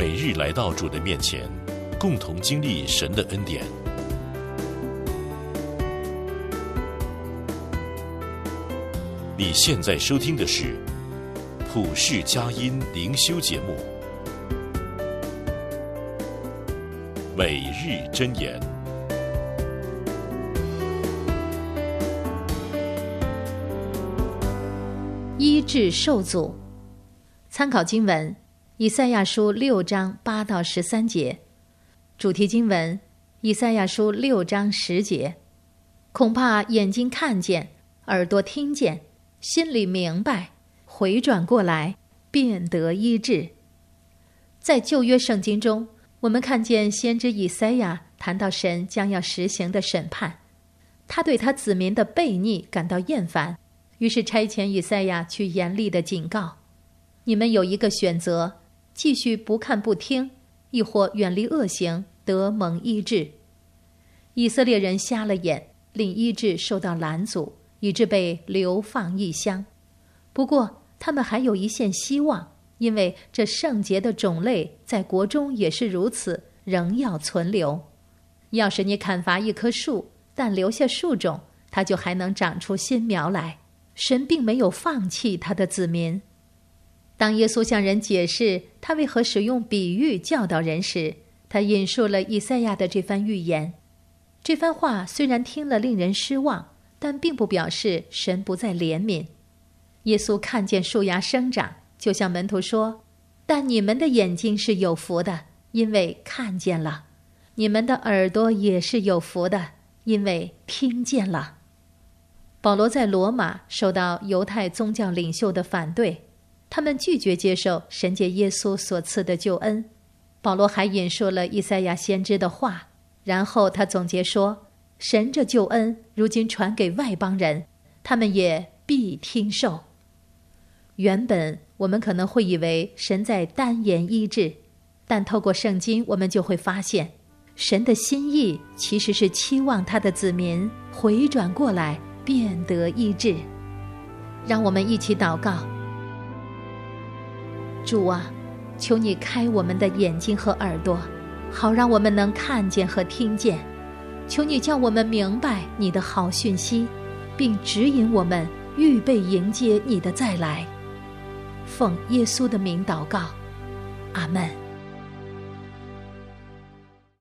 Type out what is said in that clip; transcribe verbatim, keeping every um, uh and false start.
每日来到主的面前，共同经历神的恩典。你现在收听的是普世佳音灵修节目，每日箴言。 医治受阻。参考经文以赛亚书六章八到十三节，主题经文以赛亚书六章十节。恐怕眼睛看见，耳朵听见，心里明白，回转过来，便得医治。在旧约圣经中，我们看见先知以赛亚谈到神将要实行的审判，他对他子民的悖逆感到厌烦，于是差遣以赛亚去严厉的警告：你们有一个选择，继续不看不听，亦或远离恶行，得蒙医治。以色列人瞎了眼，令医治受到拦阻，以致被流放异乡。不过他们还有一线希望，因为这圣洁的种类在国中也是如此，仍要存留。要是你砍伐一棵树，但留下树种，它就还能长出新苗来。神并没有放弃他的子民。当耶稣向人解释他为何使用比喻教导人时，他引述了以赛亚的这番预言。这番话虽然听了令人失望，但并不表示神不再怜悯。耶稣看见树芽生长，就向门徒说：但你们的眼睛是有福的，因为看见了；你们的耳朵也是有福的，因为听见了。保罗在罗马受到犹太宗教领袖的反对，他们拒绝接受神借耶稣所赐的救恩。保罗还引述了以赛亚先知的话，然后他总结说：神这救恩如今传给外邦人，他们也必听受。原本我们可能会以为神在单言医治，但透过圣经我们就会发现，神的心意其实是期望他的子民回转过来，便得医治。让我们一起祷告。主啊，求你开我们的眼睛和耳朵，好让我们能看见和听见。求你叫我们明白你的好讯息，并指引我们预备迎接你的再来。奉耶稣的名祷告，阿们。